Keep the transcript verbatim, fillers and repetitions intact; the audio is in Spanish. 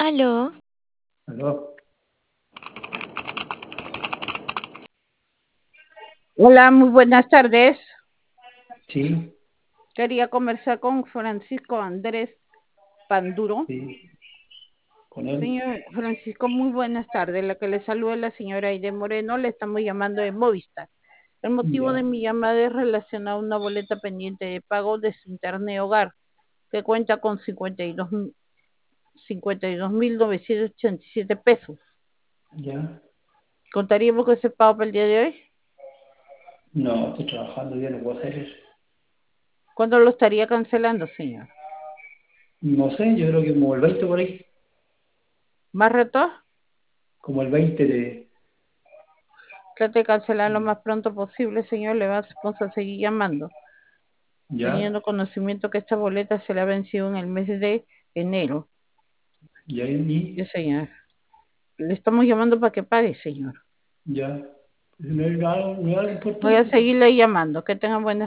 Aló, ¿Aló? Hola, muy buenas tardes. Sí, Quería conversar con Francisco Andrés Panduro. sí, con él. Señor Francisco, muy buenas tardes. La que le saluda es la señora Aide Moreno. Le estamos llamando de Movistar. El motivo de Ya, mi llamada es relacionado a una boleta pendiente de pago de su internet hogar, que cuenta con cincuenta y dos mil novecientos ochenta y siete pesos. ya. ¿Contaríamos con ese pago para el día de hoy? No, estoy trabajando, ya no puedo hacer eso. ¿Cuándo lo estaría cancelando, señor? No sé, yo creo que como el veinte por ahí. ¿Más retos? Como el veinte de... Trate de cancelar lo más pronto posible, señor. Le vamos a seguir llamando, Ya, teniendo conocimiento que esta boleta se le ha vencido en el mes de enero. ya, Sí, y señor. Le estamos llamando para que pague, señor. ya. No es algo, no es algo Voy a importante. seguirle llamando. Que tengan buenas